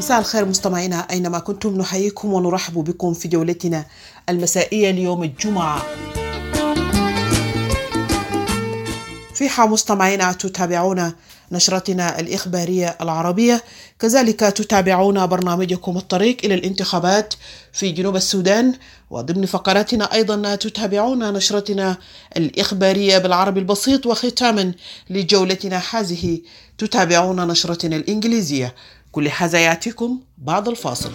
مساء الخير مستمعينا أينما كنتم، نحييكم ونرحب بكم في جولتنا المسائية ليوم الجمعة. فيها مستمعينا تتابعون نشرتنا الإخبارية العربية، كذلك تتابعون برنامجكم الطريق إلى الانتخابات في جنوب السودان، وضمن فقراتنا أيضا تتابعون نشرتنا الإخبارية بالعربي البسيط، وختاما لجولتنا هذه تتابعون نشرتنا الإنجليزية. كل هذا يأتيكم بعد الفاصل.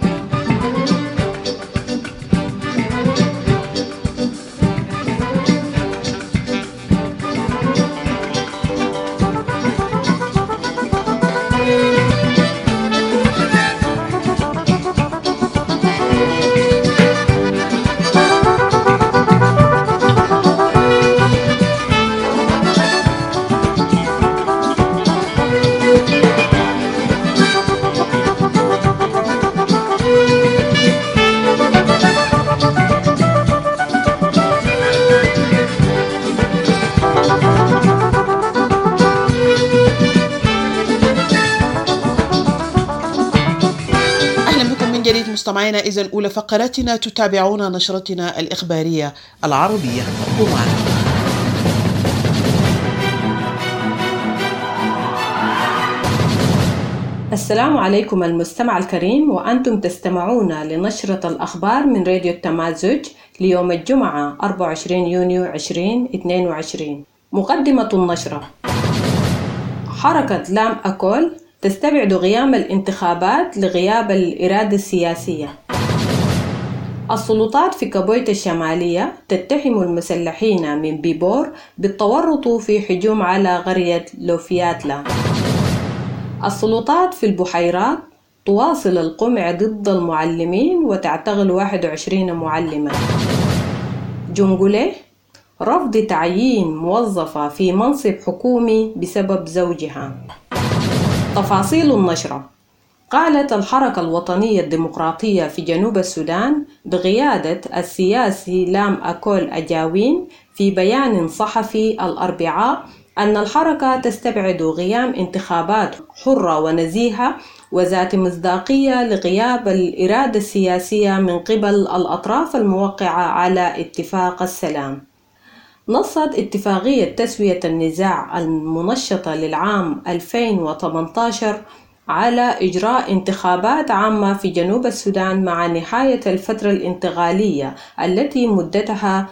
مستمعينا، إذن أولى فقراتنا تتابعون نشرتنا الإخبارية العربية. معنا السلام عليكم المستمع الكريم، وأنتم تستمعون لنشرة الأخبار من راديو التمازج ليوم الجمعة 24 يونيو 2022. مقدمة النشرة: حركة لام أكول تستبعد قيام الانتخابات لغياب الإرادة السياسية. السلطات في كابويت الشمالية تتهم المسلحين من بيبور بالتورط في هجوم على قرية لوفياتلا. السلطات في البحيرات تواصل القمع ضد المعلمين وتعتقل 21 معلما. جنجولي رفض تعيين موظفة في منصب حكومي بسبب زوجها. تفاصيل النشرة: قالت الحركة الوطنية الديمقراطية في جنوب السودان بقيادة السياسي لام أكول أجاوين في بيان صحفي الأربعاء أن الحركة تستبعد قيام انتخابات حرة ونزيهة وذات مصداقية لغياب الإرادة السياسية من قبل الأطراف الموقعة على اتفاق السلام. نصت اتفاقية تسوية النزاع المنشطة للعام 2018 على إجراء انتخابات عامة في جنوب السودان مع نهاية الفترة الانتقالية التي مدتها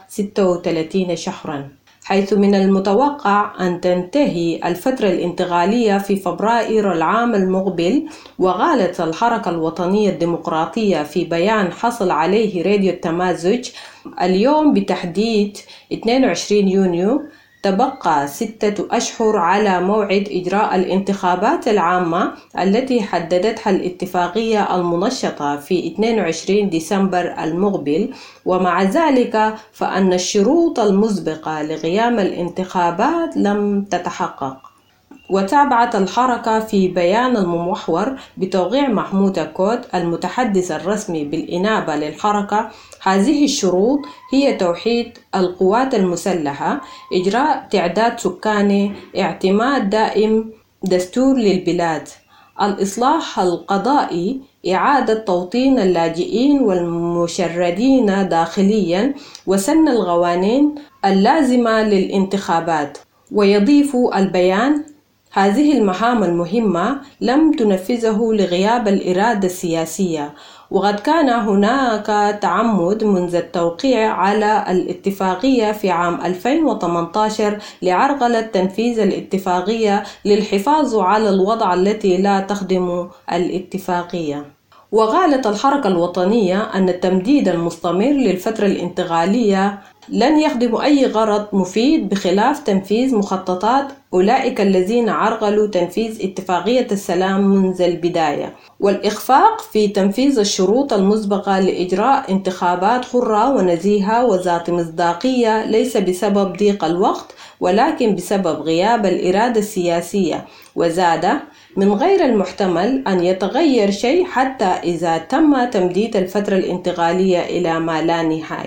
36 شهراً، حيث من المتوقع أن تنتهي الفترة الانتقالية في فبراير العام المقبل. وقالت الحركة الوطنية الديمقراطية في بيان حصل عليه راديو التمازج اليوم بتحديد 22 يونيو: تبقى 6 أشهر على موعد إجراء الانتخابات العامة التي حددتها الاتفاقية المنشطة في 22 ديسمبر المقبل، ومع ذلك فإن الشروط المسبقة لقيام الانتخابات لم تتحقق. وتابعت الحركة في بيان الممحور بتوقيع محمود كود المتحدث الرسمي بالإنابة للحركة: هذه الشروط هي توحيد القوات المسلحة، إجراء تعداد سكاني، اعتماد دائم، دستور للبلاد، الإصلاح القضائي، إعادة توطين اللاجئين والمشردين داخليا، وسن القوانين اللازمة للانتخابات. ويضيف البيان: هذه المهام المهمة لم تنفذه لغياب الإرادة السياسية، وقد كان هناك تعمد منذ التوقيع على الاتفاقية في عام 2018 لعرقلة تنفيذ الاتفاقية للحفاظ على الوضع التي لا تخدم الاتفاقية. وقالت الحركة الوطنية أن التمديد المستمر للفترة الانتقالية لن يخدم أي غرض مفيد بخلاف تنفيذ مخططات أولئك الذين عرقلوا تنفيذ اتفاقية السلام منذ البداية، والإخفاق في تنفيذ الشروط المسبقة لإجراء انتخابات حرة ونزيهة وذات مصداقية ليس بسبب ضيق الوقت ولكن بسبب غياب الإرادة السياسية. وزاد: من غير المحتمل أن يتغير شيء حتى إذا تم تمديد الفترة الانتقالية إلى ما لا نهاية.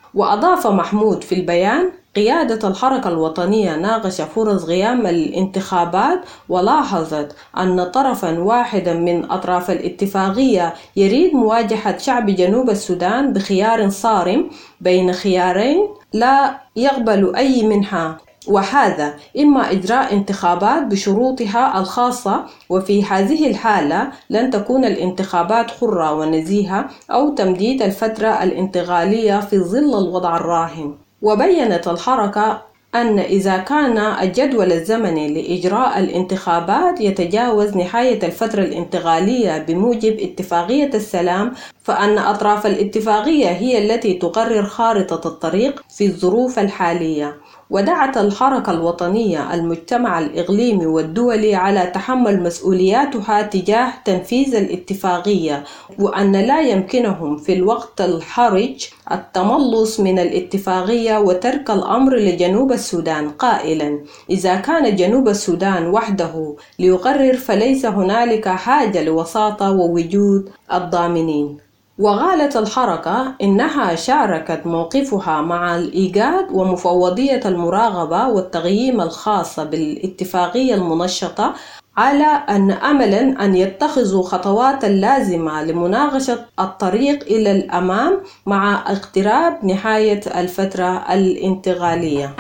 وأضاف محمود في البيان: قيادة الحركة الوطنية ناقش فرص قيام الانتخابات، ولاحظت أن طرفا واحدا من أطراف الاتفاقية يريد مواجهة شعب جنوب السودان بخيار صارم بين خيارين لا يقبل أي منها، وهذا إما إجراء انتخابات بشروطها الخاصة، وفي هذه الحالة لن تكون الانتخابات حرة ونزيهة، أو تمديد الفترة الانتقالية في ظل الوضع الراهن. وبيّنت الحركة أن إذا كان الجدول الزمني لإجراء الانتخابات يتجاوز نهاية الفترة الانتقالية بموجب اتفاقية السلام، فأن أطراف الاتفاقية هي التي تقرر خارطة الطريق في الظروف الحالية. ودعت الحركة الوطنية المجتمع الإقليمي والدولي على تحمل مسؤولياتها تجاه تنفيذ الاتفاقية، وأن لا يمكنهم في الوقت الحرج التملص من الاتفاقية وترك الأمر لجنوب السودان، قائلا: إذا كان جنوب السودان وحده ليقرر فليس هنالك حاجة لوساطة ووجود الضامنين. وقالت الحركة إنها شاركت موقفها مع الإيجاد ومفوضية المراقبة والتقييم الخاصة بالاتفاقية المنشطة على أن أملا أن يتخذوا خطوات لازمة لمناقشة الطريق إلى الأمام مع اقتراب نهاية الفترة الانتقالية.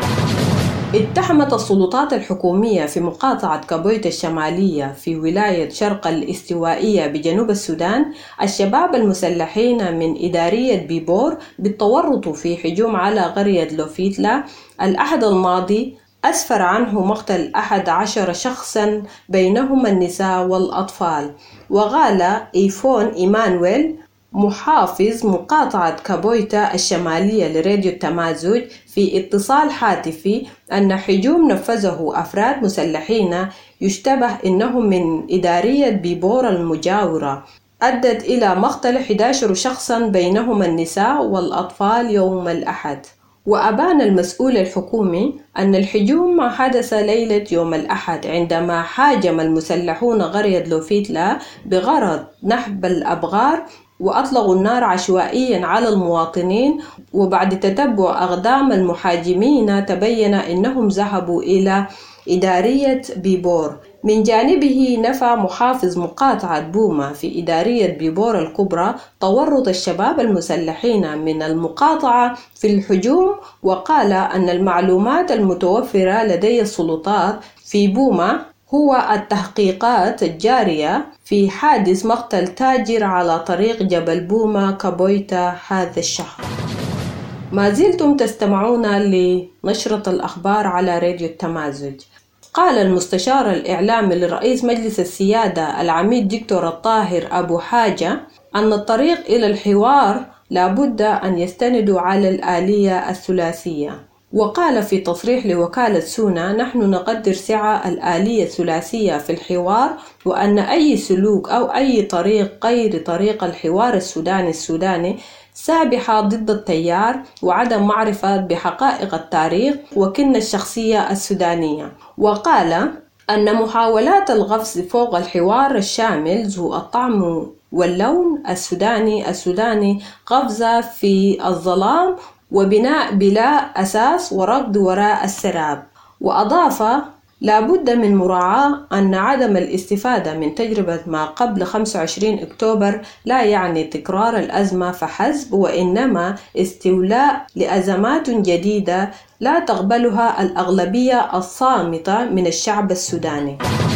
اتهمت السلطات الحكومية في مقاطعة كابويتا الشمالية في ولاية شرق الاستوائية بجنوب السودان الشباب المسلحين من إدارية بيبور بالتورط في هجوم على قرية لوفيتلا الأحد الماضي، أسفر عنه مقتل 11 شخصا بينهم النساء والأطفال. وقال إيفون إيمانويل محافظ مقاطعة كابويتا الشمالية لراديو التمازج في اتصال هاتفي أن هجوم نفذه أفراد مسلحين يشتبه أنهم من إدارية بيبور المجاورة أدت إلى مقتل 11 شخصا بينهم النساء والأطفال يوم الأحد. وأبان المسؤول الحكومي أن الهجوم حدث ليلة يوم الأحد عندما هاجم المسلحون قرية لوفيتلا بغرض نهب الأبغار، وأطلقوا النار عشوائيا على المواطنين. وبعد تتبع أقدام المهاجمين تبين أنهم ذهبوا إلى إدارية بيبور. من جانبه نفى محافظ مقاطعة بوما في إدارية بيبور الكبرى تورط الشباب المسلحين من المقاطعة في الهجوم، وقال أن المعلومات المتوفرة لدي السلطات في بوما هو التحقيقات الجارية في حادث مقتل تاجر على طريق جبل بوما كابويتا هذا الشهر. ما زلتم تستمعون لنشرة الأخبار على راديو التمازج. قال المستشار الإعلامي لرئيس مجلس السيادة العميد دكتور الطاهر أبو حاجة أن الطريق إلى الحوار لابد أن يستندوا على الآلية الثلاثية. وقال في تصريح لوكالة سونا: نحن نقدر سعة الآلية الثلاثية في الحوار، وأن أي سلوك أو أي طريق غير طريق الحوار السوداني سابحة ضد التيار وعدم معرفة بحقائق التاريخ وكن الشخصية السودانية. وقال أن محاولات القفز فوق الحوار الشامل ذو الطعم واللون السوداني قفزة في الظلام وبناء بلا أساس وركض وراء السراب. وأضاف: لابد من مراعاة أن عدم الاستفادة من تجربة ما قبل 25 أكتوبر لا يعني تكرار الأزمة فحسب، وإنما استولاء لأزمات جديدة لا تقبلها الأغلبية الصامتة من الشعب السوداني.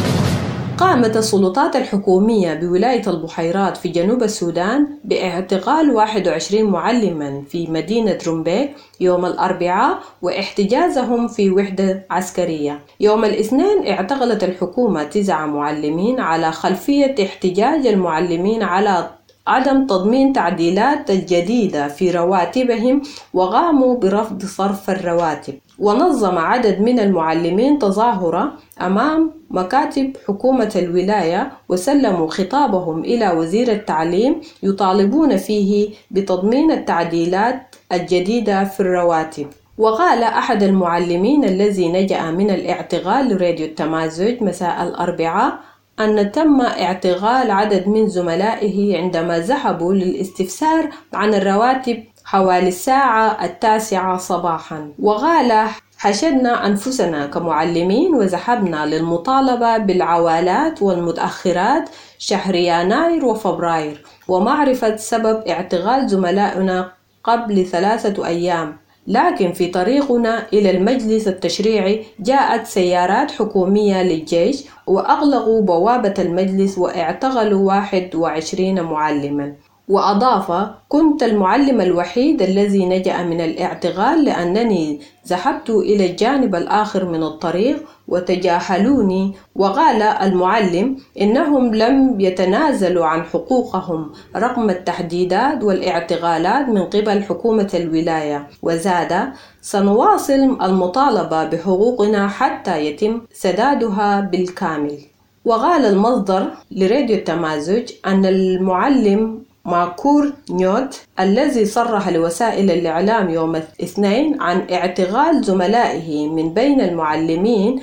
قامت السلطات الحكومية بولاية البحيرات في جنوب السودان باعتقال 21 معلما في مدينة رومبيك يوم الأربعاء واحتجازهم في وحدة عسكرية. يوم الاثنين اعتقلت الحكومة 9 معلمين على خلفية احتجاج المعلمين على عدم تضمين تعديلات الجديدة في رواتبهم، وقاموا برفض صرف الرواتب. ونظم عدد من المعلمين تظاهرة أمام مكاتب حكومة الولاية وسلموا خطابهم إلى وزير التعليم يطالبون فيه بتضمين التعديلات الجديدة في الرواتب. وقال أحد المعلمين الذي نجأ من الاعتقال لراديو التمازج مساء الأربعاء أن تم اعتقال عدد من زملائه عندما ذهبوا للاستفسار عن الرواتب حوالي الساعة 9 صباحا، وقال: حشدنا أنفسنا كمعلمين وذهبنا للمطالبة بالعوالات والمتأخرات شهر يناير وفبراير ومعرفة سبب اعتقال زملائنا قبل 3 أيام. لكن في طريقنا إلى المجلس التشريعي جاءت سيارات حكومية للجيش وأغلقوا بوابة المجلس واعتقلوا 21 معلما. وأضاف: كنت المعلم الوحيد الذي نجا من الاعتقال لأنني ذهبت إلى الجانب الآخر من الطريق وتجاهلوني. وقال المعلم: إنهم لم يتنازلوا عن حقوقهم رغم التهديدات والاعتقالات من قبل حكومة الولاية. وزاد: سنواصل المطالبة بحقوقنا حتى يتم سدادها بالكامل. وقال المصدر لراديو التمازج أن المعلم ماكور نيوت الذي صرح لوسائل الإعلام يوم الاثنين عن اعتقال زملائه من بين المعلمين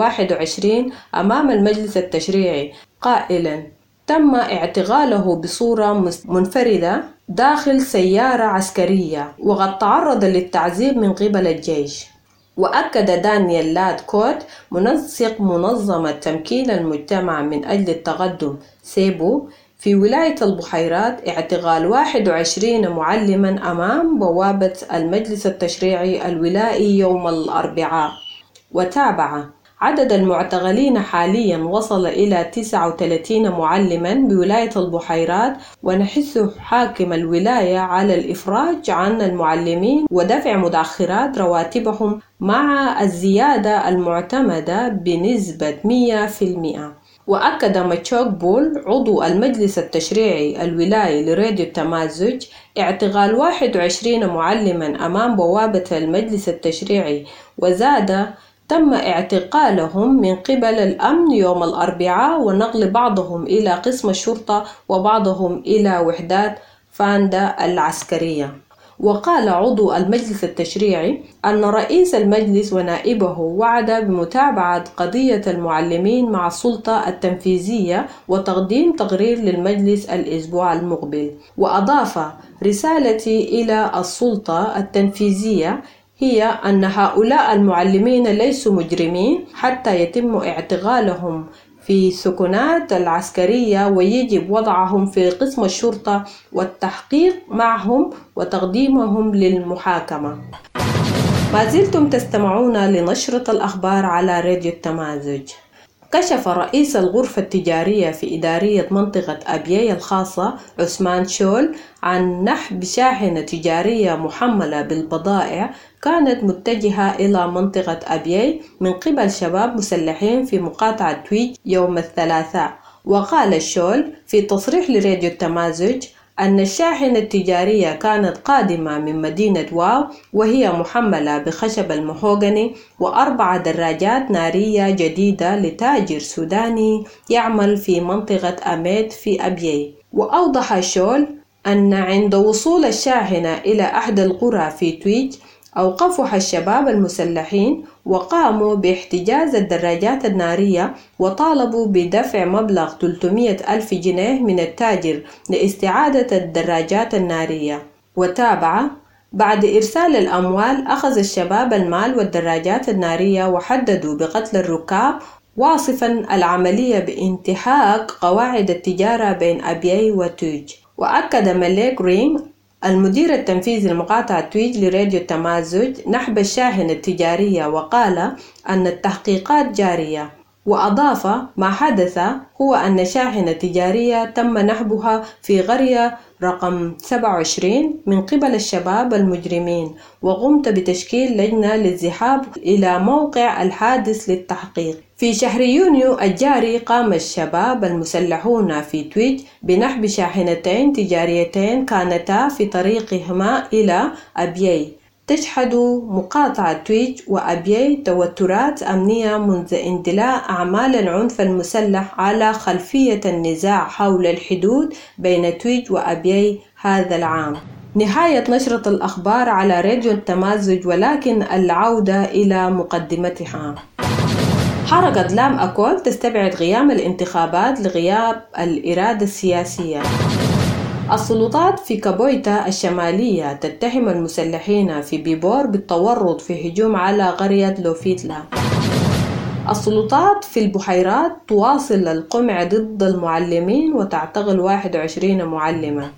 21 أمام المجلس التشريعي قائلا: تم اعتقاله بصورة منفردة داخل سيارة عسكرية وقد تعرض للتعذيب من قبل الجيش. وأكد دانيال لاد كوت منسق منظمة تمكين المجتمع من أجل التقدم سيبو في ولاية البحيرات اعتقال 21 معلما أمام بوابة المجلس التشريعي الولائي يوم الأربعاء. وتابع: عدد المعتقلين حاليا وصل إلى 39 معلما بولاية البحيرات، ونحث حاكم الولاية على الإفراج عن المعلمين ودفع متأخرات رواتبهم مع الزيادة المعتمدة بنسبة 100%. وأكد ماتشوك بول عضو المجلس التشريعي الولايي لراديو التمازج اعتقال 21 معلما أمام بوابة المجلس التشريعي، وزاد: تم اعتقالهم من قبل الأمن يوم الأربعاء ونقل بعضهم إلى قسم الشرطة وبعضهم إلى وحدات فاندا العسكرية. وقال عضو المجلس التشريعي أن رئيس المجلس ونائبه وعد بمتابعة قضية المعلمين مع السلطة التنفيذية وتقديم تقرير للمجلس الأسبوع المقبل. وأضاف: رسالتي إلى السلطة التنفيذية هي أن هؤلاء المعلمين ليسوا مجرمين حتى يتم اعتقالهم في سكنات العسكرية، ويجب وضعهم في قسم الشرطة والتحقيق معهم وتقديمهم للمحاكمة. ما زلتم تستمعون لنشرة الأخبار على راديو التمازج. كشف رئيس الغرفة التجارية في إدارية منطقة أبيي الخاصة عثمان شول عن نهب شاحنة تجارية محملة بالبضائع كانت متجهة إلى منطقة أبيي من قبل شباب مسلحين في مقاطعة تويج يوم الثلاثاء. وقال شول في تصريح لراديو التمازج أن الشاحنة التجارية كانت قادمة من مدينة واو، وهي محملة بخشب المهوغني و4 دراجات نارية جديدة لتاجر سوداني يعمل في منطقة أميد في أبيي. وأوضح شول أن عند وصول الشاحنة إلى أحد القرى في تويج أوقفها الشباب المسلحين وقاموا باحتجاز الدراجات النارية وطالبوا بدفع مبلغ 300,000 جنيه من التاجر لاستعادة الدراجات النارية. وتابع: بعد إرسال الأموال أخذ الشباب المال والدراجات النارية وحددوا بقتل الركاب، واصفا العملية بانتهاك قواعد التجارة بين أبيي وتويج. وأكد ماليك رينغ المدير التنفيذي لمقاطعة تويج لراديو التمازج نهب الشاحنة التجارية، وقال أن التحقيقات جارية. وأضاف: ما حدث هو أن شاحنة تجارية تم نهبها في قرية رقم 27 من قبل الشباب المجرمين، وقمت بتشكيل لجنة للذهاب إلى موقع الحادث للتحقيق. في شهر يونيو الجاري قام الشباب المسلحون في تويج بنهب شاحنتين تجاريتين كانتا في طريقهما إلى أبيي. تشهد مقاطعة تويج وأبيي توترات أمنية منذ اندلاع أعمال العنف المسلح على خلفية النزاع حول الحدود بين تويج وأبيي هذا العام. نهاية نشرة الأخبار على راديو التمازج، ولكن العودة إلى مقدمتها. حركة لام أكول تستبعد قيام الانتخابات لغياب الإرادة السياسية. السلطات في كابويتا الشمالية تتهم المسلحين في بيبور بالتورط في هجوم على قرية لوفيتلا. السلطات في البحيرات تواصل القمع ضد المعلمين وتعتقل 21 معلمة.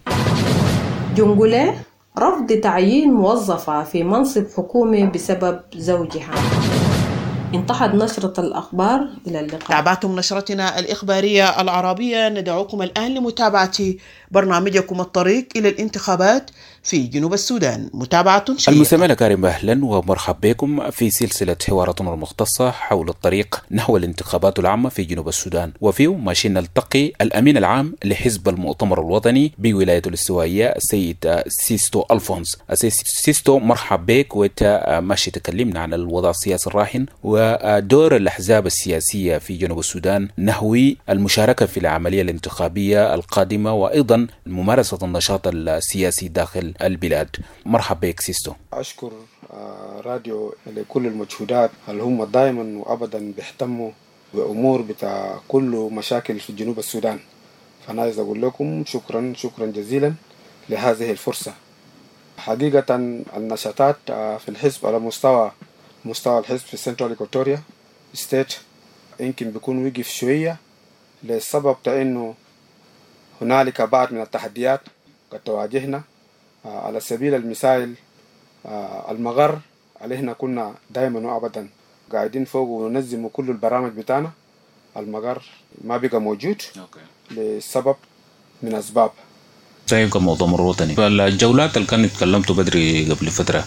جنجولي رفض تعيين موظفة في منصب حكومي بسبب زوجها. انتهت نشرة الأخبار، إلى اللقاء. تابعتم نشرتنا الإخبارية العربية. ندعوكم الآن لمتابعة برنامجكم الطريق إلى الانتخابات في جنوب السودان. متابعة شيقة. المستمعين الكرام، أهلا ومرحبا بكم في سلسلة حواراتنا المختصة حول الطريق نحو الانتخابات العامة في جنوب السودان، وفيه ماشي نلتقي الأمين العام لحزب المؤتمر الوطني بولاية الاستوائية السيد سيستو ألفونس. السيد سيستو، مرحبا بك، وانت ماشي تكلمنا عن الوضع السياسي الراهن ودور الأحزاب السياسية في جنوب السودان نحو المشاركة في العملية الانتخابية القادمة وأيضا ممارسة النشاط السياسي داخل البلاد. مرحبا بك سيستو. أشكر راديو لكل المجهودات اللي هم دائما وأبدا بيهتموا بأمور بتاع كل مشاكل في جنوب السودان، فأنا عايز أقول لكم شكرا جزيلا لهذه الفرصة. حقيقة النشاطات في الحزب على مستوى الحزب في سنترال إيكواتوريا ستيت يمكن بيكون وقف شوية للسبب إنه هنالك بعض من التحديات قد تواجهنا. على سبيل المثال المغر علينا كنا دائما وابدا قاعدين فوق وننظم كل البرامج بتاعنا. المغر ما بقى موجود لسبب من اسباب. زي كمؤتمر وطني، فالجولات اللي كانت اتكلمتوا بدري قبل فتره،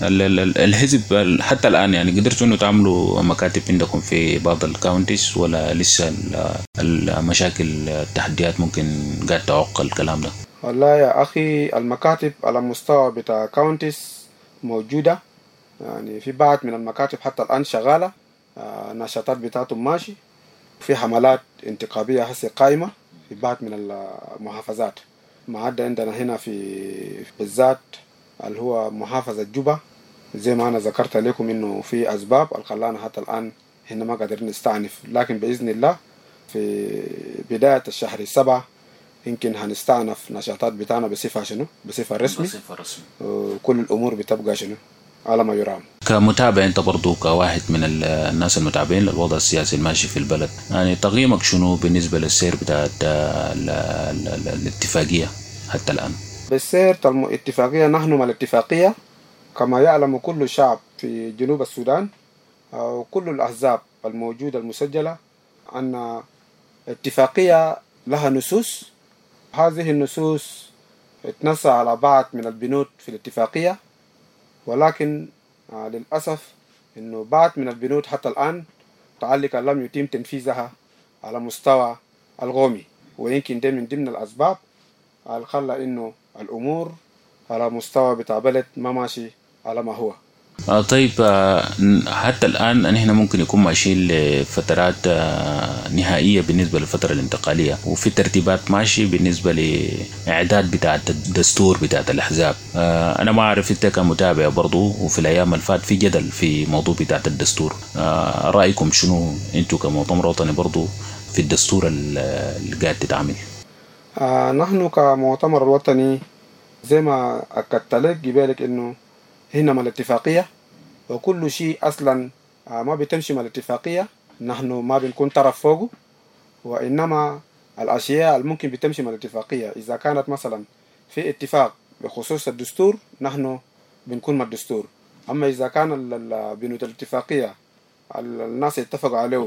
الحزب حتى الان يعني قدرتوا انه تعملوا مكاتب عندكم في بعض الكاونتيز، ولا لسه المشاكل التحديات ممكن قاعد تعوق الكلام ده؟ والله يا أخي، المكاتب على مستوى بتاع كاونتيز موجودة، يعني في بعض من المكاتب حتى الآن شغالة، نشاطات بتاعتهم ماشي، في حملات انتخابية هسه قائمة في بعض من المحافظات، ما عدا عندنا هنا في بالذات اللي هو محافظة جوبا. زي ما أنا ذكرت لكم إنه في أسباب الخلانا حتى الآن هنا ما قادرين نستعنف، لكن بإذن الله في بداية الشهر 7 يمكن هنستعنف نشاطات بتاعنا بصفة رسمي. وكل الأمور بتبقى على ما يرام. كمتابع أنت برضو كواحد من الناس المتابعين للوضع السياسي الماشي في البلد، يعني تقييمك شنو بالنسبة للسير بتاع الاتفاقية حتى الآن؟ بالسير الاتفاقية، نحن مع الاتفاقية كما يعلم كل شعب في جنوب السودان وكل الأحزاب الموجودة المسجلة أن اتفاقية لها نصوص. هذه النصوص اتنص على بعض من البنود في الاتفاقية، ولكن للأسف إنه بعض من البنود حتى الآن متعلقة لم يتم تنفيذها على مستوى القومي، ويمكن ده من ضمن الأسباب اللي خلى إنه الأمور على مستوى بتاع بلد ما ماشي على ما هو. طيب، حتى الآن نحن ممكن يكون ماشيين لفترات نهائية بالنسبة للفترة الانتقالية، وفي ترتيبات ماشي بالنسبة لإعداد بتاعة الدستور بتاعة الأحزاب. أنا ما أعرف أنت كمتابع برضو، وفي الأيام الفات في جدل في موضوع بتاعة الدستور، رأيكم شنو أنتوا كمؤتمر وطني برضو في الدستور اللي قاعد تتعامل؟ نحن كمؤتمر الوطني زي ما أكدت لك قبلك إنه هنا مع الاتفاقية، وكل شيء أصلا ما بتمشي مع الاتفاقية نحن ما بنكون طرف فوقه، وإنما الأشياء الممكن بتمشي مع الاتفاقية إذا كانت مثلا في اتفاق بخصوص الدستور نحن بنكون مع الدستور. أما إذا كان بنود الاتفاقية الناس اتفقوا عليه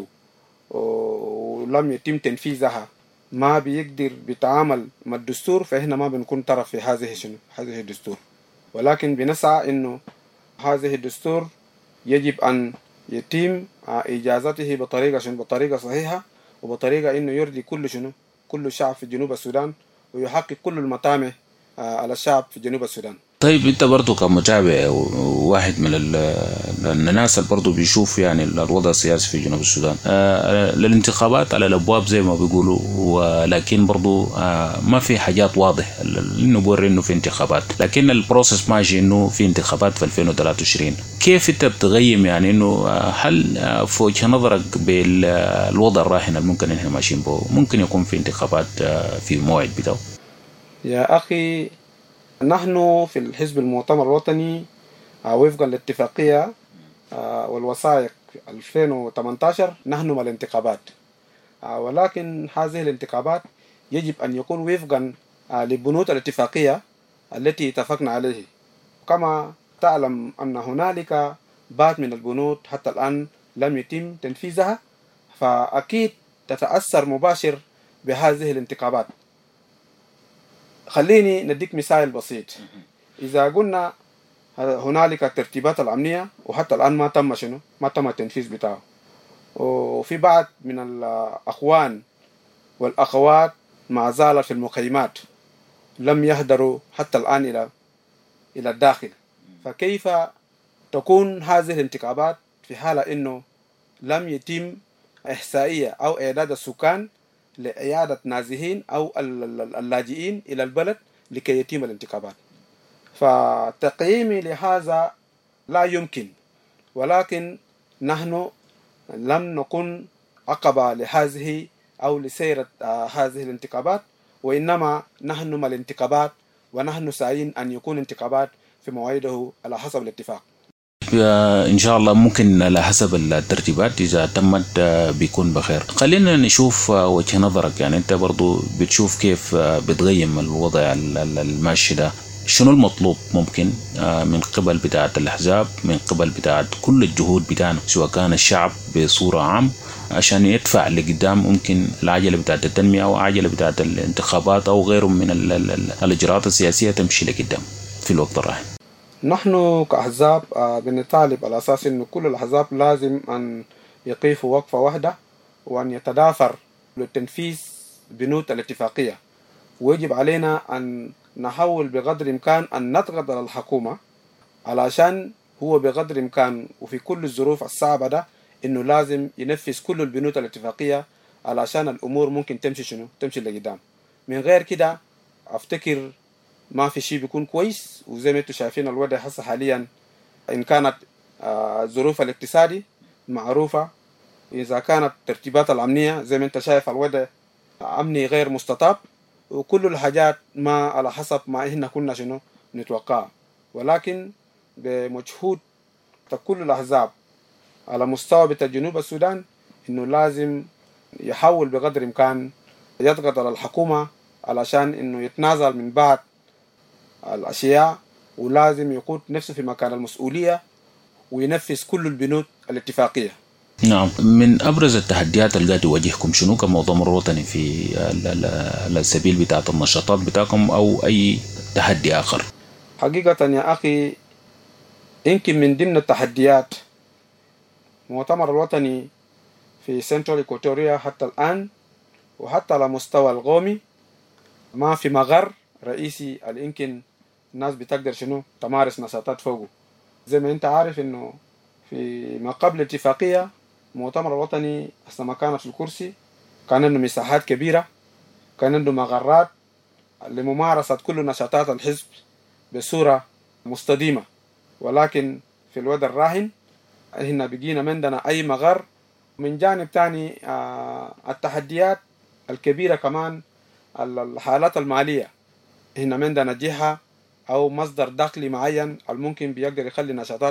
ولم يتم تنفيذها ما بيقدر بيتعامل مع الدستور، فإحنا ما بنكون طرف في هذه الدستور، ولكن بنسعى إنه هذه الدستور يجب أن يتم إجازته بطريقة صحيحة، وبطريقة إنه يرضي كل شعب في جنوب السودان، ويحقق كل المطامع على الشعب في جنوب السودان. طيب، انت برضو كمتابع واحد من الناس اللي برضو بيشوف يعني الوضع السياسي في جنوب السودان، للانتخابات على الابواب زي ما بيقولوا، ولكن برضو ما في حاجات واضح انه بوري انه في انتخابات، لكن البروسيس ماشي انه في انتخابات في 2023. كيف انت بتقيم يعني انه هل في وجه نظرك بالوضع الراهن اللي ممكن احنا ماشيين به ممكن يكون في انتخابات في موعد بتاعه؟ يا أخي، نحن في الحزب المؤتمر الوطني وفقا للاتفاقية والوثائق 2018 نحن مع الانتخابات، ولكن هذه الانتخابات يجب أن يكون وفقا لبنود الاتفاقية التي اتفقنا عليه. كما تعلم أن هنالك بعض من البنود حتى الآن لم يتم تنفيذها، فأكيد تتأثر مباشر بهذه الانتخابات. خليني نديك مثال بسيط. إذا قلنا هنالك الترتيبات الأمنية وحتى الآن ما تم التنفيذ بتاعه، وفي بعض من الأخوان والأخوات ما زال في المخيمات لم يهدروا حتى الآن إلى الداخل، فكيف تكون هذه الانتخابات في حالة إنه لم يتم إحصائية أو إعداد السكان لإعادة نازحين أو اللاجئين إلى البلد لكي يتم الانتخابات؟ فتقييمي لهذا لا يمكن، ولكن نحن لم نكن عقبة لهذه أو لسيرة هذه الانتخابات، وإنما نحن مع الانتخابات، ونحن سعيين أن يكون انتخابات في مواعيده على حسب الاتفاق. إن شاء الله ممكن على حسب الترتيبات إذا تمت بيكون بخير. خلينا نشوف وجه نظرك، يعني أنت برضو بتشوف كيف بتغيم الوضع الماشي ده. شنو المطلوب ممكن من قبل بتاعة الأحزاب، من قبل بتاعة كل الجهود بتاعنا، سواء كان الشعب بصورة عام، عشان يدفع لقدام ممكن العجلة بتاعة التنمية أو عجلة بتاعة الانتخابات أو غيره من الإجراءات السياسية تمشي لقدام في الوقت الراهن؟ نحن كأحزاب بنطالب على أساس أن كل الأحزاب لازم أن يقفوا وقفة واحدة وأن يتضافر لتنفيذ بنود الاتفاقية، ويجب علينا أن نحاول بقدر الإمكان أن نضغط على الحكومة علشان هو بقدر الإمكان وفي كل الظروف الصعبة ده إنه لازم ينفذ كل البنود الاتفاقية علشان الأمور ممكن تمشي لقدام. من غير كده أفتكر ما في شيء بيكون كويس. وزي ما انتم شايفين الوضع هسه حاليا، إن كانت الظروف الاقتصادي معروفة، إذا كانت الترتيبات الأمنية زي ما انت شايف الوضع أمني غير مستطاب، وكل الحاجات ما على حسب ما إحنا كنا نتوقع. ولكن بمجهود كل الأحزاب على مستوى بتاع جنوب السودان إنه لازم يحاول بقدر الإمكان يضغط على الحكومة علشان إنه يتنازل من بعض الأشياء، ولازم يقود نفسه في مكان المسؤولية وينفذ كل البنود الاتفاقية. نعم. من أبرز التحديات اللي تواجهكم شنو كمؤتمر وطني في السبيل بتاعة النشاطات بتاعكم أو أي تحدي آخر؟ حقيقة يا أخي، يمكن من ضمن التحديات المؤتمر الوطني في سنترال إيكواتوريا حتى الآن وحتى على مستوى القومي ما في مغر رئيسي اللي يمكن الناس بتقدر تمارس نشاطات فوقه. زي ما انت عارف انه في ما قبل الاتفاقية المؤتمر الوطني أثناء ما كان في الكرسي كان عنده مساحات كبيرة، كان عنده مغرات لممارسة كل نشاطات الحزب بصورة مستديمة. ولكن في الوضع الراهن هنا بقينا من عندنا أي مغر. من جانب تاني التحديات الكبيرة كمان الحالات المالية، هنا من عندنا جهة أو مصدر دخلي معين الممكن بيقدر يخلي نشاطات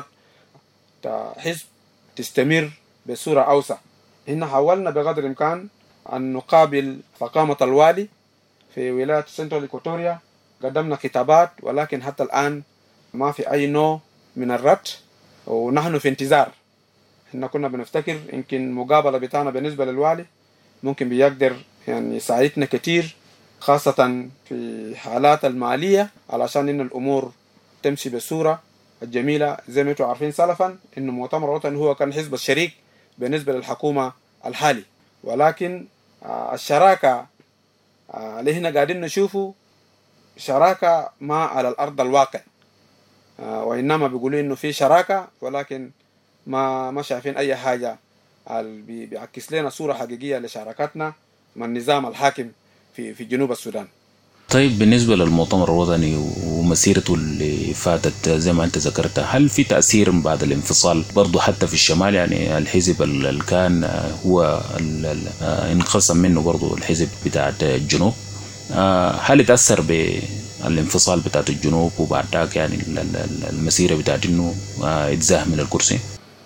حزب تستمر بصورة أوسع. هنا حاولنا بقدر الإمكان أن نقابل فقامة الوالي في ولاية سنترال إيكواتوريا، قدمنا خطابات، ولكن حتى الآن ما في أي نوع من الرد، ونحن في انتظار. هنا كنا بنفتكر يمكن مقابلة بتاعنا بالنسبة للوالي ممكن بيقدر يساعدنا كتير، خاصة في حالات المالية، علشان إن الأمور تمشي بصورة الجميلة. زي ما انتم عارفين سلفا إنه مؤتمر الوطني هو كان حزب الشريك بالنسبة للحكومة الحالي، ولكن الشراكة اللي هنا قاعدين نشوفه شراكة ما على الأرض الواقع، وإنما بيقولوا إنه في شراكة ولكن ما شايفين أي حاجة بيعكس لنا صورة حقيقية لشراكتنا مع النظام الحاكم في جنوب السودان. طيب، بالنسبة للمؤتمر الوطني ومسيرته اللي فاتت زي ما أنت ذكرتها، هل في تأثير بعد الانفصال برضو حتى في الشمال؟ يعني الحزب اللي كان هو انقسم منه برضو الحزب بتاع الجنوب، هل يتأثر بالانفصال بتاعت الجنوب وبعد ذاك يعني المسيرة بتاعت إنه يتزاح من الكرسي؟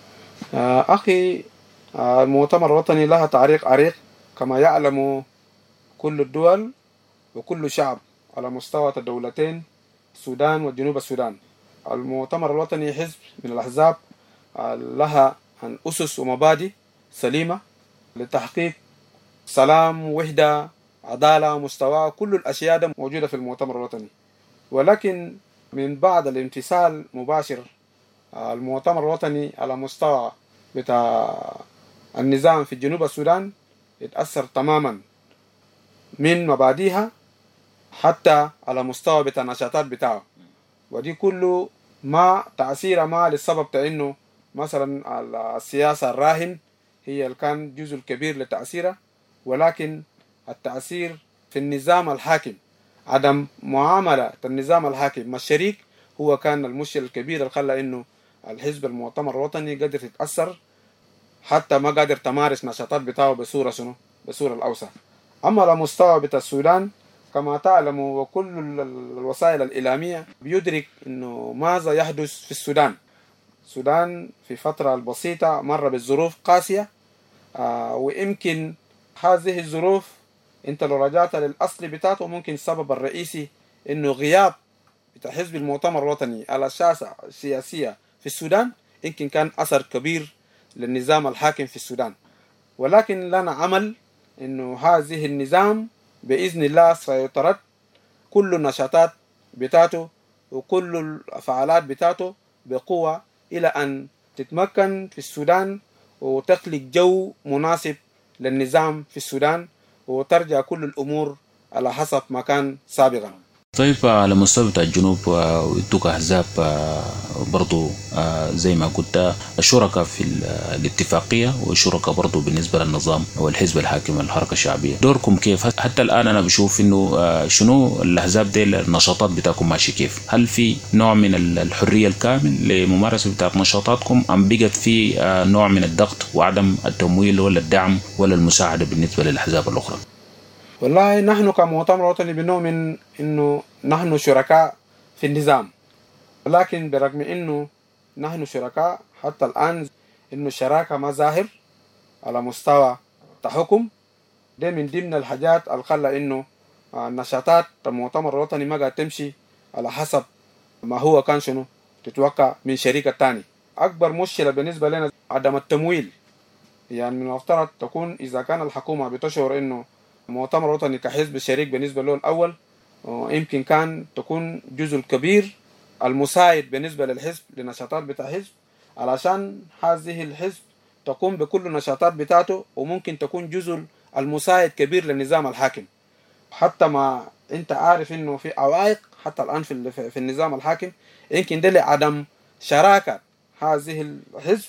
أخي، المؤتمر الوطني لها تاريخ عريق كما يعلم كل الدول وكل شعب على مستوى الدولتين السودان وجنوب السودان. المؤتمر الوطني حزب من الأحزاب لها أسس ومبادئ سليمة لتحقيق سلام، وحدة، عدالة، مستوى، كل الأشياء موجودة في المؤتمر الوطني. ولكن من بعد الامتثال مباشر المؤتمر الوطني على مستوى بتاع النظام في جنوب السودان يتأثر تماما من مبادئها حتى على مستوى بتاع النشاطات بتاعه. ودي كله ما تأثير ما للسبب تأنه مثلا السياسة الراهن هي اللي كان جزء الكبير لتأثيره، ولكن التأثير في النظام الحاكم، عدم معاملة النظام الحاكم مع الشريك هو كان المشكلة الكبير اللي خلى إنه الحزب المؤتمر الوطني قدر يتأثر حتى ما قادر تمارس نشاطات بتاعه بصورة الأوسع. أما على مستوى بتاع السودان كما تعلم وكل الوسائل الإعلامية بيدرك إنه ماذا يحدث في السودان. السودان في فترة بسيطة مر بالظروف قاسية، ويمكن هذه الظروف انت لو رجعت للأصل بتاعته ممكن السبب الرئيسي انه غياب بتاع حزب المؤتمر الوطني على الساحة السياسية في السودان يمكن كان أثر كبير للنظام الحاكم في السودان. ولكن لنا عمل انه هذه النظام بإذن الله سيطرد كل النشاطات بتاعته وكل الفعالات بتاعته بقوة إلى أن تتمكن في السودان وتخلق جو مناسب للنظام في السودان وترجع كل الأمور على حسب ما كان سابقا. طيب على مستوى بتاع الجنوب ويدوك أحزاب برضو زي ما قلت الشركاء في الاتفاقية والشركاء برضو بالنسبة للنظام والحزب الحاكم الحركة الشعبية، دوركم كيف؟ حتى الآن أنا بشوف إنه شنو الأحزاب دي النشاطات بتاعكم ماشي كيف؟ هل في نوع من الحرية الكامل لممارسة بتاعت نشاطاتكم أم بقت في نوع من الضغط وعدم التمويل ولا الدعم ولا المساعدة بالنسبة للأحزاب الأخرى؟ والله نحن كمؤتمر وطني بنؤمن إنه نحن شركاء في النظام، ولكن برغم إنه نحن شركاء حتى الآن إنه الشراكة ما ظاهر على مستوى تحكم. ده من ضمن الحاجات اللي خلى إنه النشاطات المؤتمر الوطني ما قاعد تمشي على حسب ما هو كان شنو تتوقع من شريك الثاني. أكبر مشكلة بالنسبة لنا عدم التمويل. يعني من المفترض تكون إذا كان الحكومة بتشعر إنه المؤتمر الوطني كحزب شريك بالنسبة له الأول، يمكن كان تكون جزء الكبير المساعد بالنسبة للحزب لنشاطات بتاع حزب علشان هذه الحزب تقوم بكل النشاطات بتاعته، وممكن تكون جزء المساعد كبير للنظام الحاكم. حتى ما انت عارف انه في عوائق حتى الآن في النظام الحاكم، يمكن ده لعدم شراكة هذه الحزب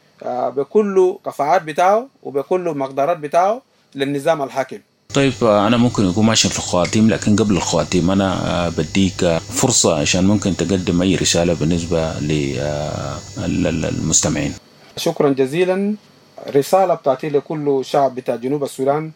بكل كفاءات بتاعه وبكل مقدرات بتاعه للنظام الحاكم. طيب أنا ممكن أكون ماشي في الخواتيم، لكن قبل الخواتيم أنا بديك فرصة عشان ممكن تقدم أي رسالة بالنسبة للمستمعين. شكرا جزيلا. رسالة بتاعتي لكل شعب بتاع جنوب السودان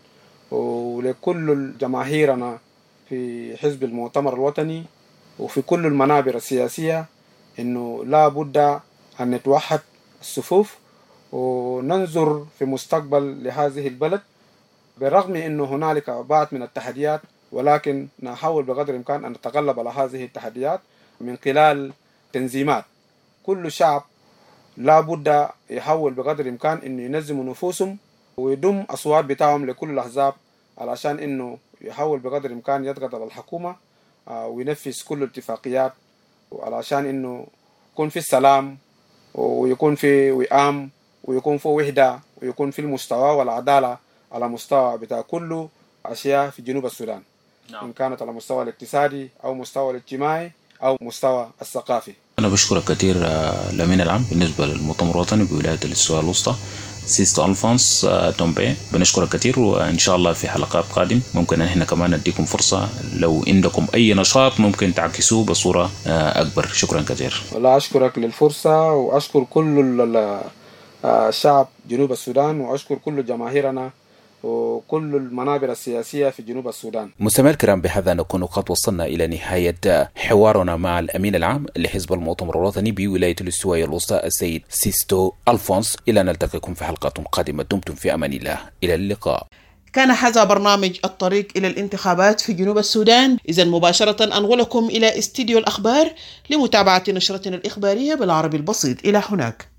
ولكل جماهيرنا في حزب المؤتمر الوطني وفي كل المنابر السياسية إنه لا بد أن نتوحد الصفوف وننظر في مستقبل لهذه البلد. بالرغم أنه هنالك بعض من التحديات، ولكن نحاول بقدر الإمكان أن نتغلب على هذه التحديات من خلال تنظيمات. كل شعب لا بد يحاول بقدر الإمكان أنه ينظموا نفوسهم ويضم أصوات بتاعهم لكل الأحزاب علشان أنه يحاول بقدر الإمكان يضغط على الحكومة وينفذ كل الاتفاقيات، علشان أنه يكون في السلام ويكون في وئام ويكون في وحدة ويكون في المستوى والعدالة على مستوى بتاع كل أشياء في جنوب السودان. إن كانت على مستوى الاقتصادي أو مستوى الاجتماعي أو مستوى الثقافي. أنا بشكرك كثير الأمين العام بالنسبة للمؤتمر الوطني بولاية الاستواء الوسطى سيستو ألفونس تومبي. بنشكرك كثير، وإن شاء الله في حلقات قادمة ممكن إحنا كمان نديكم فرصة لو عندكم أي نشاط ممكن تعكسوه بصورة أكبر. شكرا كثير. والله أشكرك للفرصة، وأشكر كل الشعب جنوب السودان، وأشكر كل جماهيرنا وكل المنابر السياسية في جنوب السودان. مستمعينا الكرام، بهذا نكون قد وصلنا إلى نهاية حوارنا مع الأمين العام لحزب المؤتمر الوطني بولاية الاستوائية الوسطى السيد سيستو ألفونس. إلى أن نلتقيكم في حلقات قادمة، دمتم في أمان الله، إلى اللقاء. كان هذا برنامج الطريق إلى الانتخابات في جنوب السودان. إذن مباشرة أنقلكم إلى استديو الأخبار لمتابعة نشرتنا الإخبارية بالعربي البسيط. إلى هناك.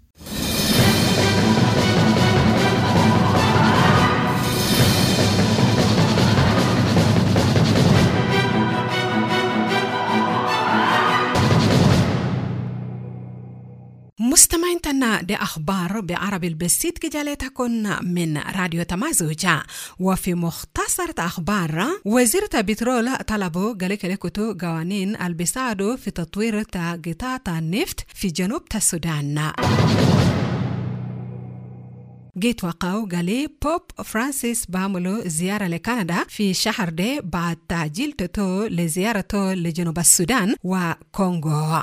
مستمعين تنا دي أخبار بعربي البسيط كجالتكن من راديو تمازوجا. وفي مختصر أخبار، وزيرة بترول طلبوا قالك لكتو قوانين البساعدوا في تطوير قطاع النفط في جنوب السودان. جيت وقعوا قالي بوب فرانسيس بعملوا زيارة لكندا في شهر ده بعد تعجيل تتو لزيارته لجنوب السودان وكونغو.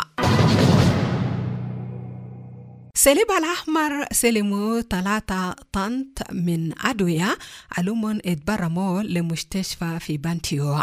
سليب الأحمر سلموا 3 طن من أدوية علوم اتبرموا لمستشفى في بانتيو.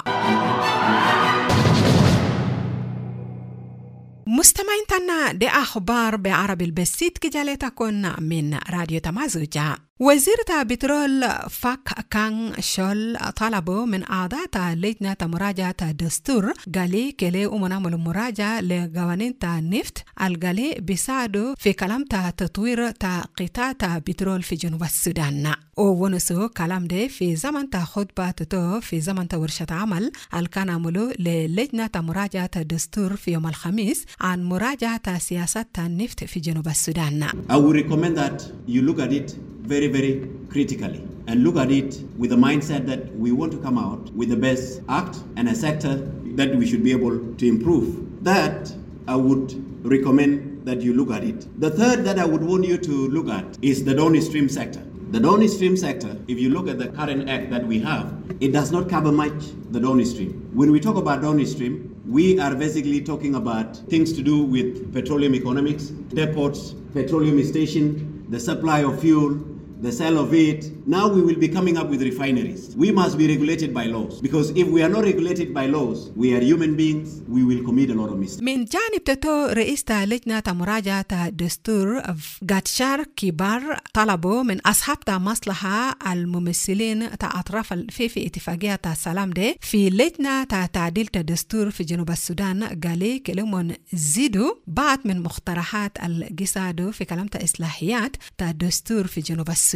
مستمعين تنا دي أخبار بعربي البسيط كجالتكن من راديو تمازوجا. وزيرة بترول فاك كان شول طلبوا من أعضاء لجنة مراجعة الدستور قالي كلي ومنعمل مراجعة لقوانين النفط القالي بيساعدوا في كلام تطوير قطاع بترول في جنوب السودان. ونسو كلام ده في زمن خطبة تتو في زمن ورشة عمل الكان عملوا للجنة مراجعة الدستور في يوم الخميس عن مراجعة سياسة النفط في جنوب السودان. I would recommend that you look at it very critically and look at it with the mindset that we want to come out with the best act and a sector that we should be able to improve. That I would recommend that you look at it. The third that I would want you to look at is the downstream sector. The downstream sector, if you look at the current act that we have, it does not cover much the downstream. When we talk about downstream, we are basically talking about things to do with petroleum economics, depots, petroleum station, the supply of fuel, the sale of it. Now we will be coming up with refineries. We must be regulated by laws, because if we are not regulated by laws, we are human beings, we will commit a lot of mistakes. من جانب تتو رئيس لجنة مراجعة الدستور غاتشار كبار طلبوا من أصحاب مصلحة الممثلين أطراف في اتفاقية السلام دي في لجنة تعديل الدستور في جنوب السودان قالي كلمون زيدوا بعض من مقترحات القصادو في كلام إصلاحيات الدستور في جنوب السودان.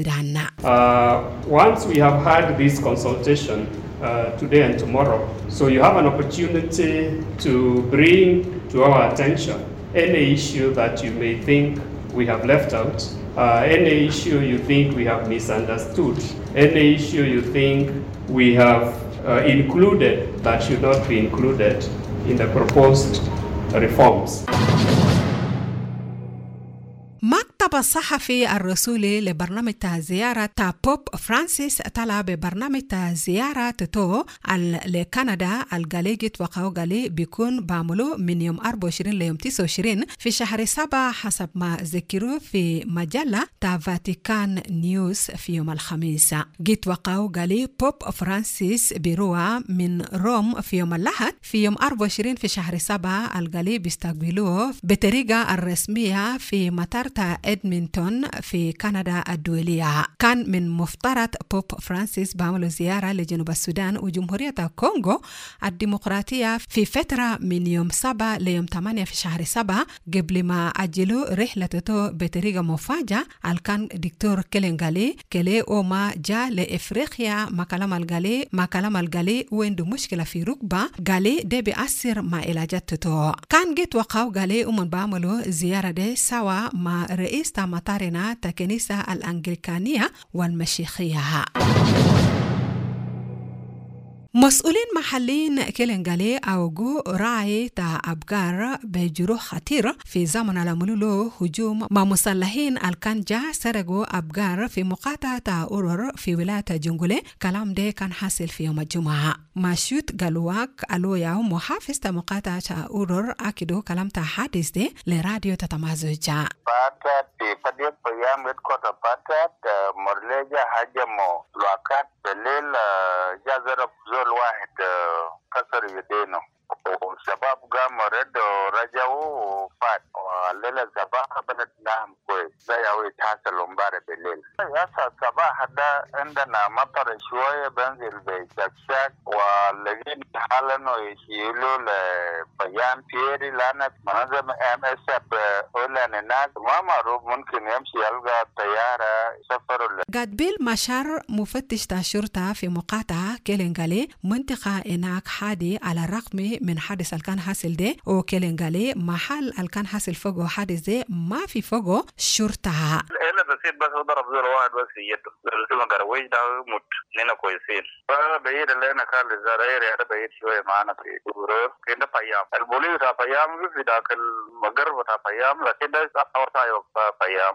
Once we have had this consultation today and tomorrow, so you have an opportunity to bring to our attention any issue that you may think we have left out, any issue you think we have misunderstood, any issue you think we have included that should not be included in the proposed reforms. مكتب الصحفي الرسولي لبرنامج زيارة بوب فرانسيس طلع ببرنامج زيارة تو لكندا القالي وقعوا قالي بيكون بعملوا من يوم 24 ليوم 29 في شهر 7 حسب ما ذكروا في مجلة فاتيكان نيوز في يوم الخميس. جيت وقعوا قالي بوب فرانسيس بيروى من روم في يوم الأحد في يوم 24 في شهر 7 القالي بيستقبلوه بطريقة الرسمية في مطار إدمنتون في كندا الدولية. كان من مفترض بوب فرانسيس بعملوا زيارة لجنوب السودان وجمهورية كونغو الديمقراطية في فترة من يوم 7 ليوم 8 في شهر 7 قبل ما أجلوا رحلته بطريقة مفاجئة. الكان دكتور كيلينغالي كلي وما جاء لإفريقيا ما كلام الغالي وعنده مشكلة في ركبة غالي ده بيأثر مع علاجته. كان جيت وقعوا غالي ومن بعملوا زيارة ده سوا مع رئيس مطارنا كنيسة الأنجليكانية والمشيخية. مسؤولين محليين كيلنغالي أوجو راعي تا أبقار بجروح خطير في زمن العملولو هجوم مع مسلحين الكانجا سرقوا أبقار في مقاطعة أورور في ولاية جنجولي. كلام ده كان حاصل في يوم الجمعة. ماشوت قالواك ألويا محافظ تا مقاطعة أورور أكدو كلام تا حادث ده لراديو تتمازوجا. باتات في بديت بيام إدكوتا باتات مرلجة هجمو لوكات بليل جازر زول واحد كسر يدينه وشباب قام رد ورجعوا وفات والليلة الصباح بدت نام كويس زي هو يتحصل مبارح بالليل. ياسا الصباح ده عندنا مطر شوية بنزل بشكشك ولقين حالا ويشيلوا لبيان بيري لأنه منظم MSF أولان الناس ما معروف ممكن يمشي يلقى طيارة يسافروا. قادبيل مشار مفتش تا الشرطة في مقاطعة كيلنغالي منطقة إناك حادي على الرغم من حادث الكان حاصل ده وكيلنغالي محل الكان حاصل فوقه حادث ده ما في فوقه شرطة. إلا بسيط بس ضرب زور واحد بس يده رسول قرويش ده موت لنا كويسين فبعيد اللي أنا كان للزراير يعني بعيد شوية معنا في غرف كده فيام البوليس فيام في ذاك المقرب فيام لكن ده أوصايا فيام.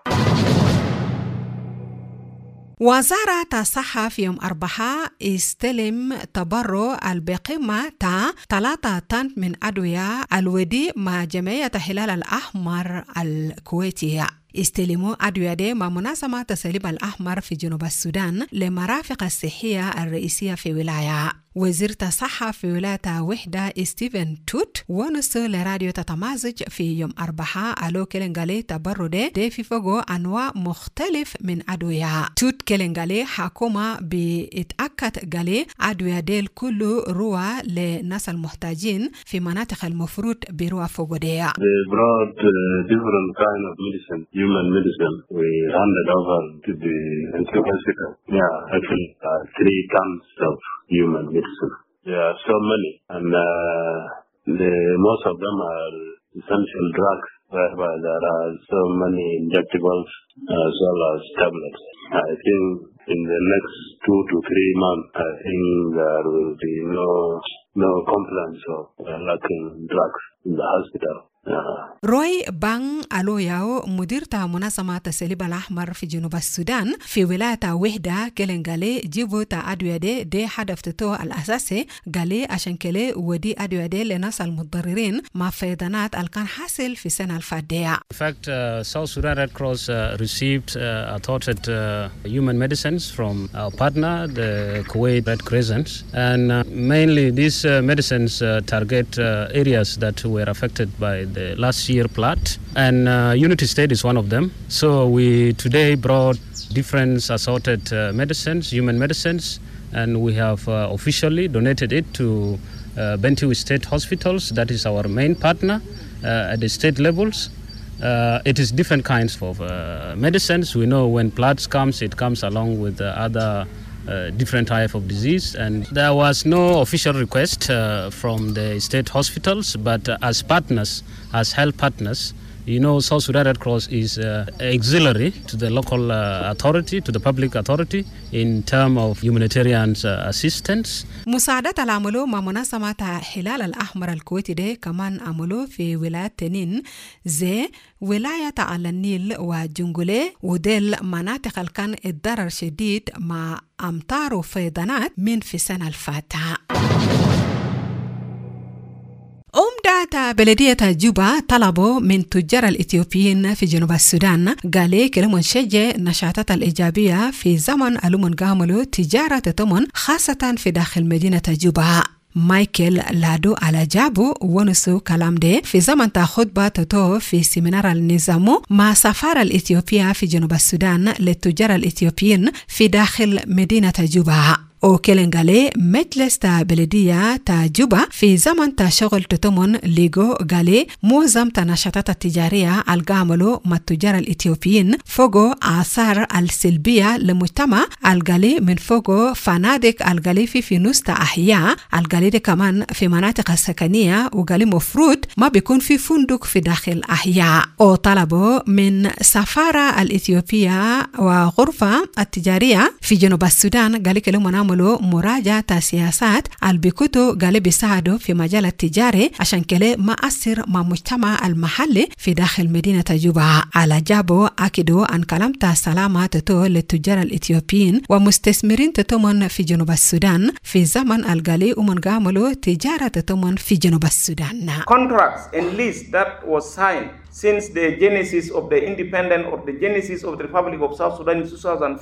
وزارة الصحة في يوم أربعاء استلم تبرع البقيمة 3 طن من أدوية الودي مع جمعية الهلال الأحمر الكويتية. استلموا أدوية دي مع منظمة الصليب الأحمر في جنوب السودان لمرافق الصحية الرئيسية في ولاية. وزير الصحة في ولاية وحدة ستيفن توت ونصر لراديو تتمازج في يوم أربعاء ألو كيلنغالي تبرع دي في فوقه أنواع مختلف من أدوية. توت كيلنغالي حكومة بيتأكد غالي أدوية دي كله روى لناس المحتاجين في مناطق المفروض بروى فوقه دي. They brought different kind of medicine, human medicine. We handed over to the hospital. Yeah, actually 3 tons of human medicine. There are so many, and most of them are essential drugs, whereby there are so many injectables as well as tablets. I think in the next 2 to 3 months, I think there will be no complaints of lacking drugs in the hospital. روي بان ألوياو مدير منظمة الصليب الأحمر في جنوب السودان في ولاية وحدة كيلنغالي جيبو تا أدوية دي هدفتو الأساسي قالي عشان كلي ودي أدوية دي لناس المتضررين مع فيضانات الكان حاصل في السنة الفادية. In fact, South Sudan Red Cross received assorted human medicines from our partner, the Kuwait Red Crescent, and mainly these medicines target areas that were affected by the last year flood, and Unity State is one of them. So we today brought different assorted medicines, human medicines, and we have officially donated it to Bentiu State Hospitals. That is our main partner at the state levels. It is different kinds of medicines. We know when floods comes, it comes along with other different type of disease, and there was no official request from the state hospitals, but as partners, as health partners, you know, South Sudan Red Cross is auxiliary to the local authority, to the public authority in terms of humanitarian assistance. مساعدة العملو مع منظمة الهلال الأحمر الكويتي دي كمان عملو في ولاية تنين زي ولاية على النيل وجنجولي وديل مناطق الكان الضرر شديد مع أمطار وفيضانات من في السنة الفاتحة. أمدات بلدية جوبا طلبوا من تجار الإثيوبيين في جنوب السودان قالوا كلمة شجع نشاطات الإيجابية في زمن ألومن قاملوا تجارة تمن خاصة في داخل مدينة جوبا. مايكل لادو على جابو ونسو كلام ده في زمن خطبة تتو في سيمينار النظام مع سفارة الإثيوبية في جنوب السودان للتجار الإثيوبيين في داخل مدينة جوبا. وكيلنغالي مجلس تا بلدية تا جوبا في زمن تا شغل تتمون ليغو غالي معظم النشاطات التجارية القاملو مع التجار الإثيوبيين فوقو آثار السلبية لمجتمع الغالي من فوقو فنادق الغالي في نص أحياء الغالي دي كمان في مناطق السكنية وغالي مفروض ما بيكون في فندق في داخل أحياء. وطلبوا من سفارة الإثيوبية وغرفة التجارية في جنوب السودان غالي كلمة يعملوا مراجعة سياسات البيكوتو قال بيساعدوا في مجال التجاري عشان كده ما أثر مع مجتمع المحلي في داخل مدينة جوبا. على جابو أكدوا أن كلامت سلامة تتو للتجار الإثيوبيين ومستثمرين تتمن في جنوب السودان في زمن القالي ومن قاملوا تجارة تتمن في جنوب السودان. Contracts and lease that was signed since the genesis of the independent or the genesis of the Republic of South Sudan in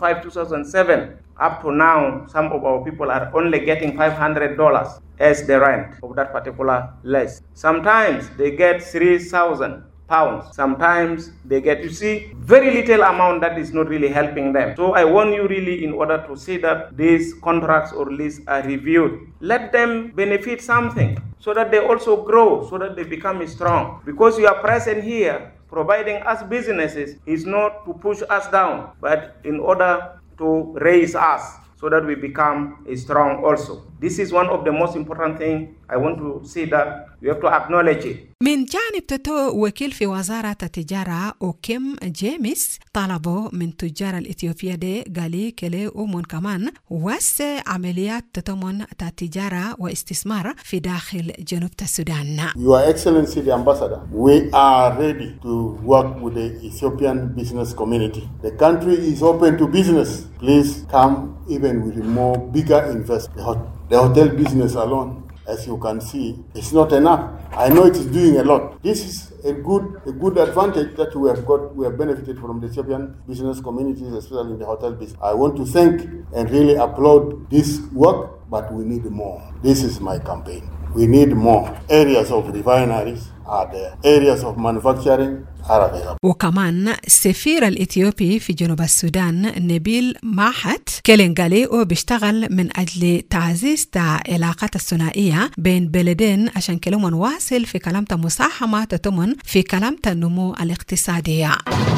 2005-2007 up to now, some of our people are only getting $500 as the rent of that particular lease. Sometimes they get 3,000 pounds. Sometimes they get, you see, very little amount that is not really helping them. So I want you really, in order to see that these contracts or leases are reviewed, let them benefit something so that they also grow, so that they become strong. Because you are present here, providing us businesses is not to push us down, but in order to raise us so that we become strong also. This is one of the most important things I want to see that we have to acknowledge it. من جانب تتو وكيل في وزارة التجارة وكيم جيمس طلبوا من تجار الإثيوبيا دي قالي كلي ومن كمان وسع عمليات تتمن التجارة واستثمار في داخل جنوب السودان. Your Excellency the Ambassador, we are ready to work with the Ethiopian business community. The country is open to business. Please come even with a more bigger investment. The hotel business alone, as you can see, it's not enough. I know it is doing a lot. This is a good advantage that we have got. We have benefited from the Ethiopian business communities, especially in the hotel business. I want to thank and really applaud this work, but we need more. This is my campaign. We need more. Areas of refineries are there. Areas of manufacturing are available. وكمان سفير الإثيوبي في جنوب السودان نبيل ماحت كلينغالي وبيشتغل من أجل تعزيز العلاقات الثنائية بين بلدين عشان كلمة واصل في كلامة مساهمة تتمن في كلامة النمو الاقتصادية.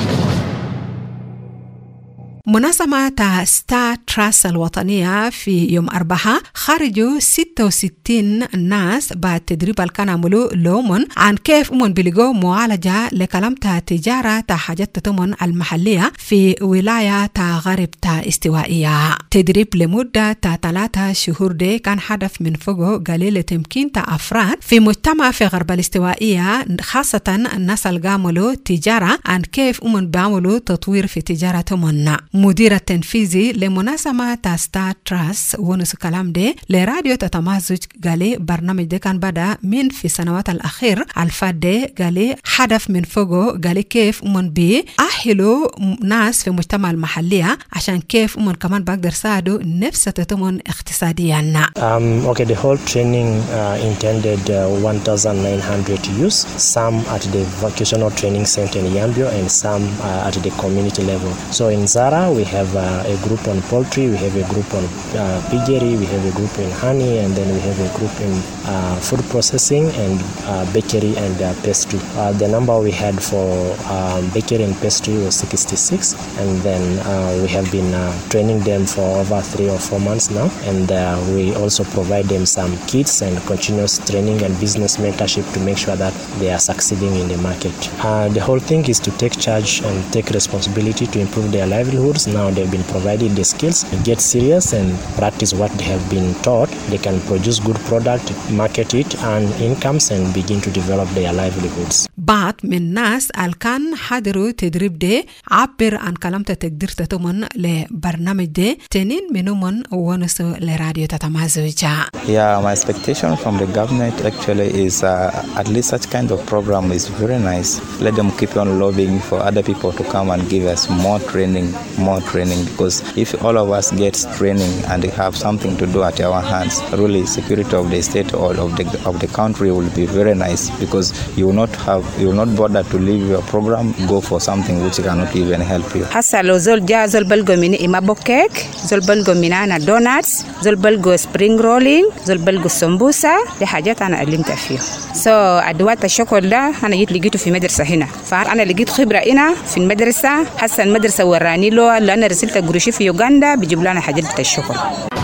منظمة ستار تراست الوطنية في يوم 4 خرجوا 66 ناس بعد تدريب اللي كانوا عملوا لهم عن كيف بيلقوا معالجة لكلامة تجارة حاجات تتمن المحلية في ولاية غرب استوائية. تدريب لمدة 3 شهور دي كان هدف من فوقه قليل لتمكين أفراد في مجتمع في غرب الاستوائية خاصة الناس اللي عملوا تجارة عن كيف بيعملوا تطوير في تجارتهم. مدير التنفيذي لمنظمة ستار تراست ونس كلام دي لراديو تتمازج قالي برنامج ده كان بدأ من في السنوات الأخير الفات دي قالي هدف من فوقه قالي كيف بيأهلوا ناس في مجتمع المحلية عشان كيف كمان بقدر ساعدوا نفس تتمن اقتصاديا. Okay, the whole training intended 1,900 youth, some at the vocational training center in Yambio and some at the community level. So in Zara we have a group on poultry, we have a group on piggery, we have a group in honey, and then we have a group in food processing and bakery and pastry. The number we had for bakery and pastry was 66, and then we have been training them for over 3 or 4 months now, and we also provide them some kits and continuous training and business mentorship to make sure that they are succeeding in the market. The whole thing is to take charge and take responsibility to improve their livelihoods. Now they've been provided the skills, get serious and practice what they have been taught. They can produce good product, market it, earn incomes and begin to develop their livelihoods. بعض من الناس اللي كان حضروا تدريب ده عبر عن كلام تقدير تتمن لبرنامج ده تنين منهم ونسو لراديو تتمازج. Yeah, my expectation from the government actually is at least such kind of program is very nice. Let them keep on lobbying for other people to come and give us more training, because if all of us get training and have something to do at our hands, really security of the state or of the country will be very nice, because you will not bother to leave your program, go for something which cannot even help you. Hasa lo zol ja zol balgo mini imabo cake, zol balgo minana donuts, zol balgo spring rolling, zol balgo sambusa, دي حاجات أنا علمت فيه. أدوات الشغل ده أنا جيت لقيته في مدرسة هنا، فأنا لقيت خبرة هنا في المدرسة. حسن المدرسة وراني له لأن رسلت قروشي في يوغندا بيجيب لنا حاجات الشغل.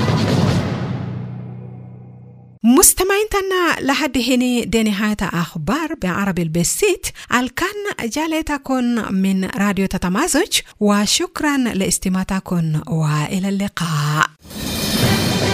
مستمعيننا لحد هنا دي نهاية أخبار بعربي البسيط الكان جالتكم من راديو تتمازج، وشكرا لاستماعكم وإلى اللقاء.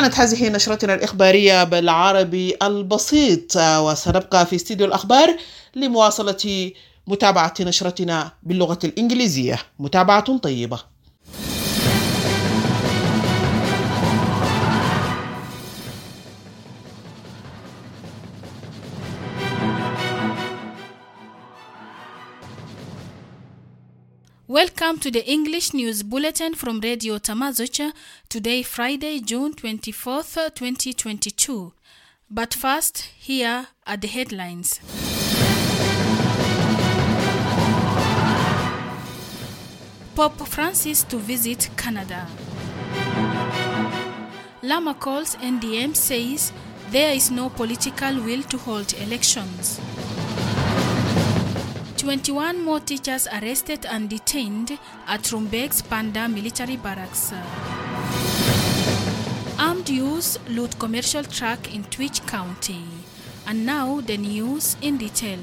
كانت هذه نشرتنا الإخبارية بالعربي البسيط، وسنبقى في استديو الأخبار لمواصلة متابعة نشرتنا باللغة الإنجليزية. متابعة طيبة. Welcome to the English News Bulletin from Radio Tamazocha, today Friday, June 24th, 2022. But first, here are the headlines. Pope Francis to visit Canada. Lama calls NDM, says there is no political will to hold elections. 21 more teachers arrested and detained at Rumbek's Panda military barracks. Armed youths loot commercial truck in Twitch County. And now the news in detail.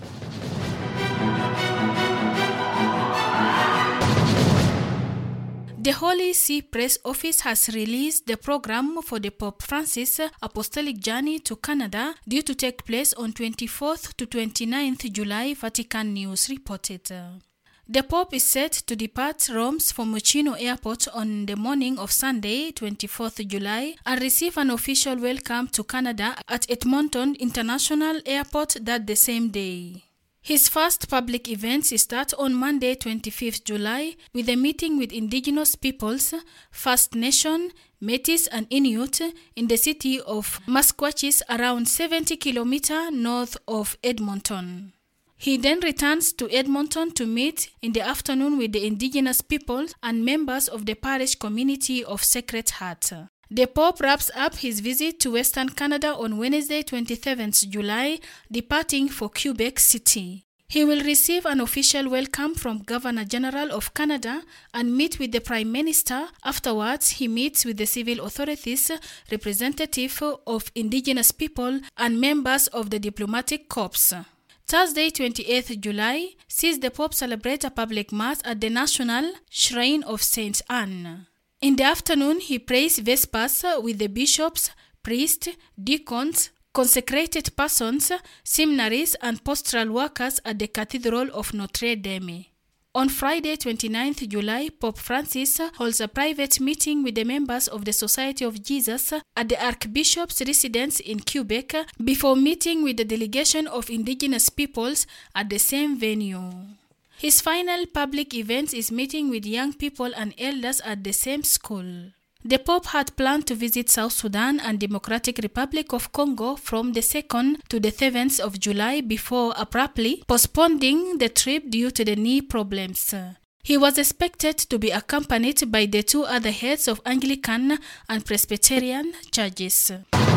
The Holy See Press Office has released the program for the Pope Francis Apostolic Journey to Canada, due to take place on 24th to 29th July, Vatican News reported. The Pope is set to depart Rome's Fiumicino Airport on the morning of Sunday, 24th July, and receive an official welcome to Canada at Edmonton International Airport that the same day. His first public events start on Monday, 25th July, with a meeting with Indigenous peoples, First Nation, Métis and Inuit in the city of Masquatchis, around 70 kilometers north of Edmonton. He then returns to Edmonton to meet in the afternoon with the Indigenous peoples and members of the parish community of Sacred Heart. The Pope wraps up his visit to Western Canada on Wednesday, 27th July, departing for Quebec City. He will receive an official welcome from Governor General of Canada and meet with the Prime Minister. Afterwards, he meets with the civil authorities, representatives of Indigenous people, and members of the diplomatic corps. Thursday, 28th July, sees the Pope celebrate a public mass at the National Shrine of St. Anne. In the afternoon, he prays Vespers with the bishops, priests, deacons, consecrated persons, seminaries, and pastoral workers at the Cathedral of Notre Dame. On Friday, 29th July, Pope Francis holds a private meeting with the members of the Society of Jesus at the Archbishop's residence in Quebec before meeting with the delegation of Indigenous peoples at the same venue. His final public event is meeting with young people and elders at the same school. The Pope had planned to visit South Sudan and Democratic Republic of Congo from the 2nd to the 7th of July before abruptly postponing the trip due to the knee problems. He was expected to be accompanied by the two other heads of Anglican and Presbyterian churches.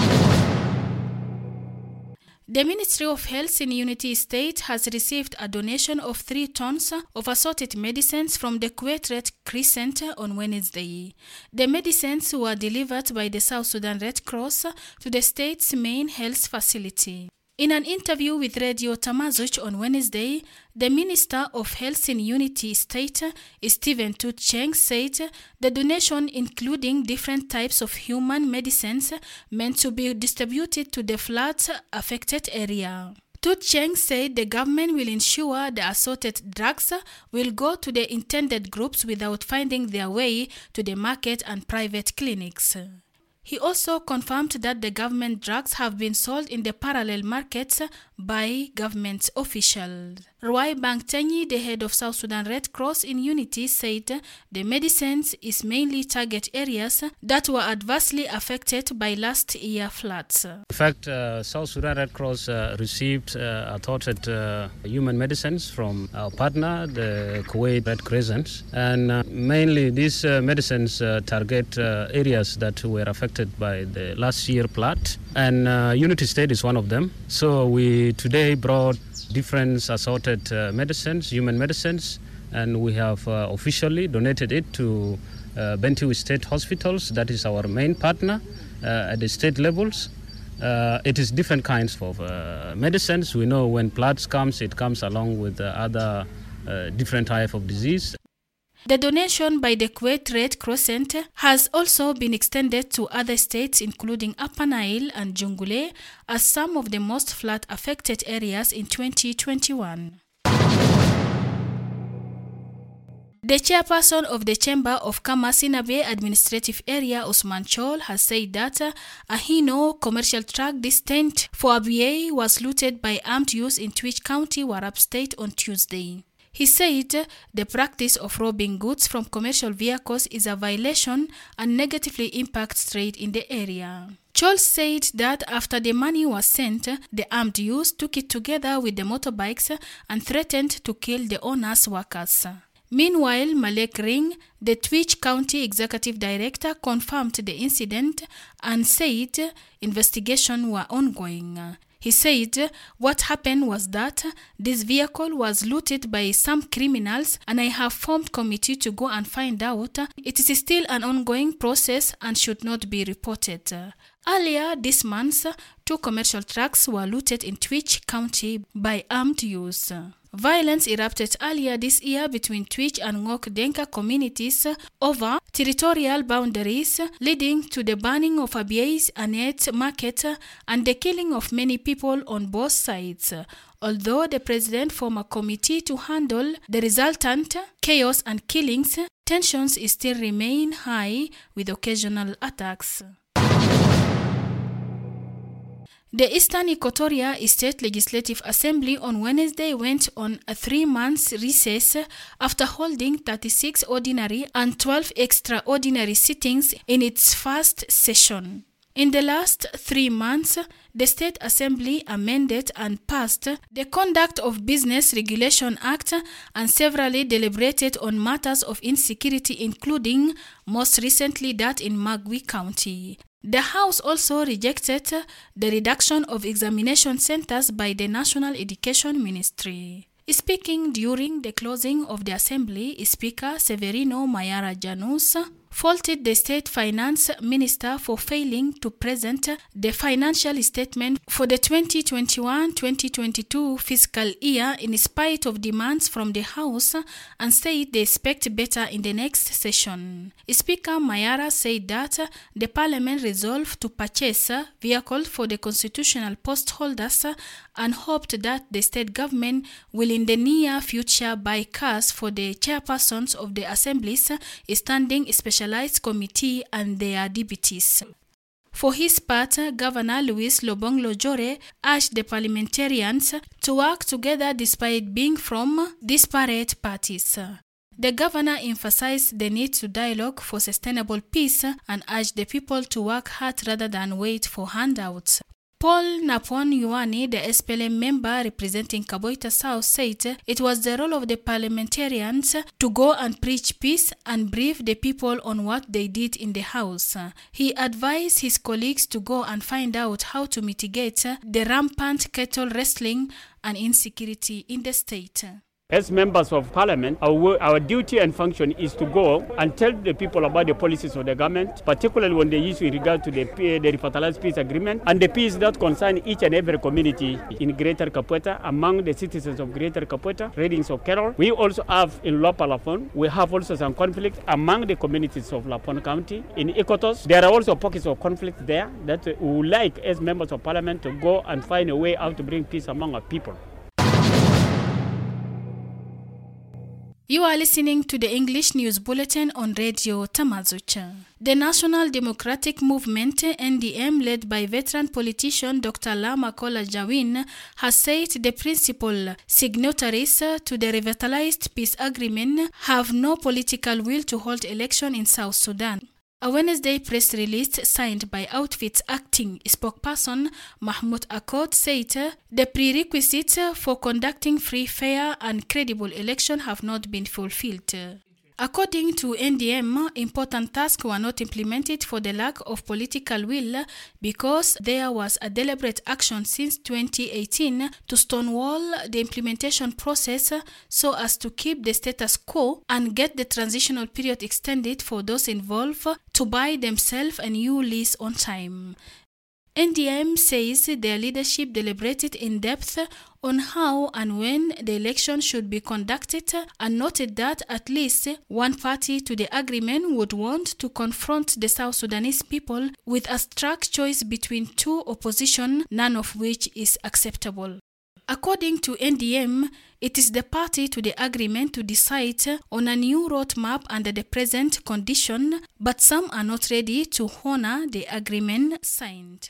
The Ministry of Health in Unity State has received a donation of 3 tons of assorted medicines from the Kuwait Red Crescent on Wednesday. The medicines were delivered by the South Sudan Red Cross to the state's main health facility. In an interview with Radio Tamazoch on Wednesday, the Minister of Health in Unity State, Stephen Tut Cheng, said the donation, including different types of human medicines, meant to be distributed to the flood-affected area. Tut Cheng said the government will ensure the assorted drugs will go to the intended groups without finding their way to the market and private clinics. He also confirmed that the government drugs have been sold in the parallel markets by government officials. Roy Bangtenyi, the head of South Sudan Red Cross in Unity, said the medicines is mainly target areas that were adversely affected by last year floods. In fact, South Sudan Red Cross received assorted human medicines from our partner, the Kuwait Red Crescent, and mainly these medicines target areas that were affected by the last year flood, and Unity State is one of them. So we today brought different assorted medicines, human medicines, and we have officially donated it to Bentiu State Hospitals. That is our main partner at the state levels. It is different kinds of medicines. We know when floods comes, it comes along with other different type of disease. The donation by the Kuwait Red Crescent has also been extended to other states including Upper Nile and Jungule as some of the most flood-affected areas in 2021. The chairperson of the Chamber of Kamasina Bay Administrative Area, Osman Chol, has said that a Hino commercial truck destined for Abyei was looted by armed youths in Twitch County, Warrap State on Tuesday. He said the practice of robbing goods from commercial vehicles is a violation and negatively impacts trade in the area. Chol said that after the money was sent, the armed youths took it together with the motorbikes and threatened to kill the owner's workers. Meanwhile, Malek Ring, the Twitch County Executive Director, confirmed the incident and said investigations were ongoing. He said what happened was that this vehicle was looted by some criminals and I have formed a committee to go and find out. It is still an ongoing process and should not be reported. Earlier this month, 2 commercial trucks were looted in Twitch County by armed youths. Violence erupted earlier this year between Twitch and Ngok Denka communities over territorial boundaries, leading to the burning of Abyei's Anet market and the killing of many people on both sides. Although the president formed a committee to handle the resultant chaos and killings, tensions still remain high with occasional attacks. The Eastern Equatoria State Legislative Assembly on Wednesday went on a 3-month recess after holding 36 ordinary and 12 extraordinary sittings in its first session. In the last 3 months, the State Assembly amended and passed the Conduct of Business Regulation Act and severally deliberated on matters of insecurity, including most recently that in Magwi County. The House also rejected the reduction of examination centers by the National Education Ministry. Speaking during the closing of the Assembly, Speaker Severino Mayara Janus faulted the State Finance Minister for failing to present the financial statement for the 2021-2022 fiscal year in spite of demands from the House and said they expect better in the next session. Speaker Mayara said that the Parliament resolved to purchase vehicles for the constitutional post holders and hoped that the state government will in the near future buy cars for the chairpersons of the Assembly's standing specialized committee and their deputies. For his part, Governor Louis Lobong Lojore urged the parliamentarians to work together despite being from disparate parties. The governor emphasized the need to dialogue for sustainable peace and urged the people to work hard rather than wait for handouts. Paul Napon Yuani, the SPLM member representing Kaboita South, said it was the role of the parliamentarians to go and preach peace and brief the people on what they did in the House. He advised his colleagues to go and find out how to mitigate the rampant cattle wrestling and insecurity in the state. As members of parliament, our duty and function is to go and tell the people about the policies of the government, particularly when they issue in regard to the revitalized peace agreement and the peace that concern each and every community in Greater Kapueta, among the citizens of Greater Kapueta, Readings of Carroll. We also have in Lopa Lapon, we have also some conflict among the communities of Lapon County. In Ikotos, there are also pockets of conflict there that we would like as members of parliament to go and find a way out to bring peace among our people. You are listening to the English News Bulletin on Radio Tamazucha. The National Democratic Movement, NDM, led by veteran politician Dr. Lama Kola Jawin, has said the principal signatories to the revitalized peace agreement have no political will to hold election in South Sudan. A Wednesday press release signed by Outfit's acting spokesperson Mahmoud Akkad said the prerequisites for conducting free, fair and credible election have not been fulfilled. According to NDM, important tasks were not implemented for the lack of political will because there was a deliberate action since 2018 to stonewall the implementation process so as to keep the status quo and get the transitional period extended for those involved to buy themselves a new lease on time. NDM says their leadership deliberated in depth on how and when the election should be conducted and noted that at least one party to the agreement would want to confront the South Sudanese people with a stark choice between two opposition, none of which is acceptable. According to NDM, it is the party to the agreement to decide on a new roadmap under the present condition, but some are not ready to honor the agreement signed.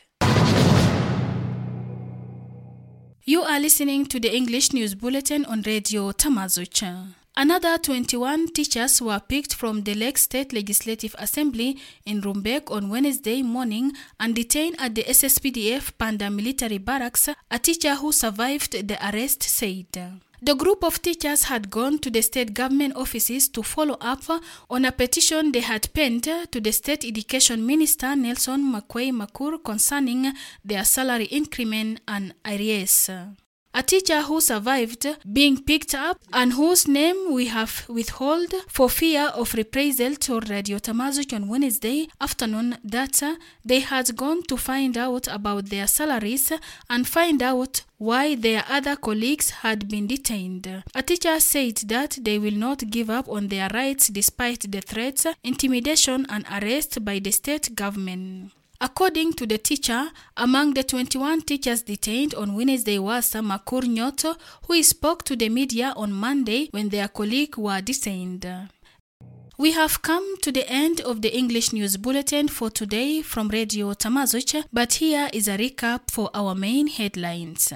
You are listening to the English News Bulletin on Radio Tamazuch. Another 21 teachers were picked from the Lake State Legislative Assembly in Rumbek on Wednesday morning and detained at the SSPDF Panda Military Barracks, a teacher who survived the arrest said. The group of teachers had gone to the state government offices to follow up on a petition they had penned to the State Education Minister Nelson Makwei Makur concerning their salary increment and arrears. A teacher who survived being picked up and whose name we have withheld for fear of reprisal told Radio Tamazuch on Wednesday afternoon that they had gone to find out about their salaries and find out why their other colleagues had been detained. A teacher said that they will not give up on their rights despite the threats, intimidation and arrest by the state government. According to the teacher, among the 21 teachers detained on Wednesday was Makur Nyoto, who spoke to the media on Monday when their colleagues were detained. We have come to the end of the English News Bulletin for today from Radio Tamazuch, but here is a recap for our main headlines.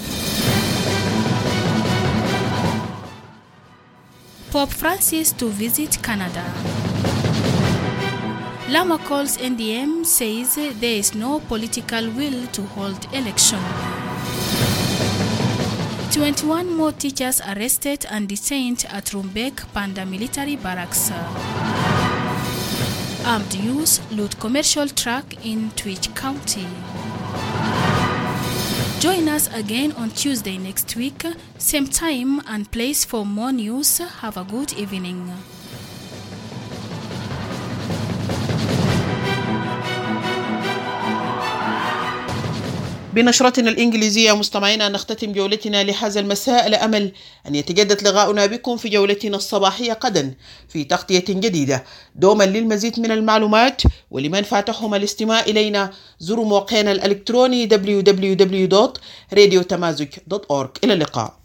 Pope Francis to visit Canada. Lama calls NDM, says there is no political will to hold election. 21 more teachers arrested and detained at Rumbek Panda Military Barracks. Armed youths loot commercial truck in Twitch County. Join us again on Tuesday next week, same time and place for more news. Have a good evening. بنشرتنا الإنجليزية مستمعينا نختتم جولتنا لهذا المساء على أمل أن يتجدد لقاؤنا بكم في جولتنا الصباحية غدا في تغطية جديدة. دوما للمزيد من المعلومات ولمن فاتحهم الاستماع إلينا زوروا موقعنا الإلكتروني www.radiotamazuch.org. إلى اللقاء.